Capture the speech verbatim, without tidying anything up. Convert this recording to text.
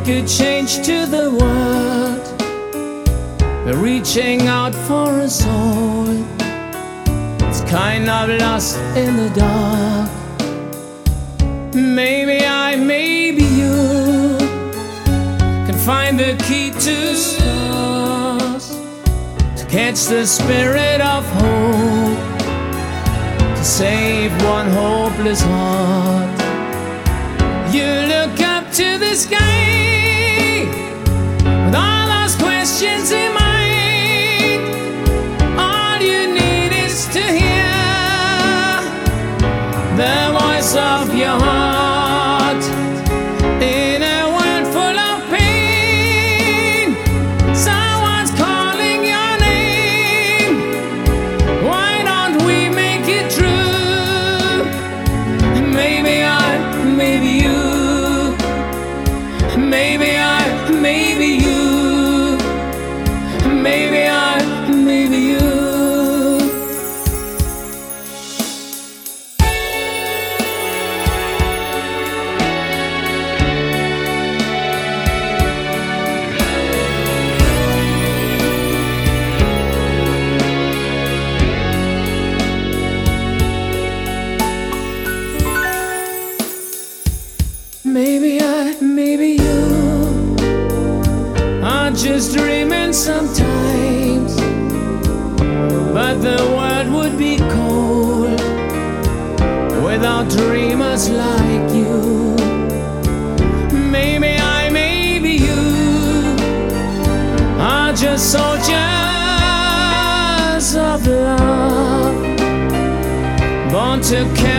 make a change to the world. We're reaching out for a soul. It's kind of lost in the dark. Maybe I, maybe you can find the key to stars, to catch the spirit of hope, to save one hopeless heart. You look up to the sky with all those questions in mind. All you need is to hear the voice of your heart. In a world full of pain, someone's calling your name. Why don't we make it true? Maybe I, maybe you. Maybe I, maybe you. Maybe I, maybe you. Maybe I, maybe you are just dreaming sometimes, but the world would be cold without dreamers like you. Maybe I, maybe you are just soldiers of love, born to carry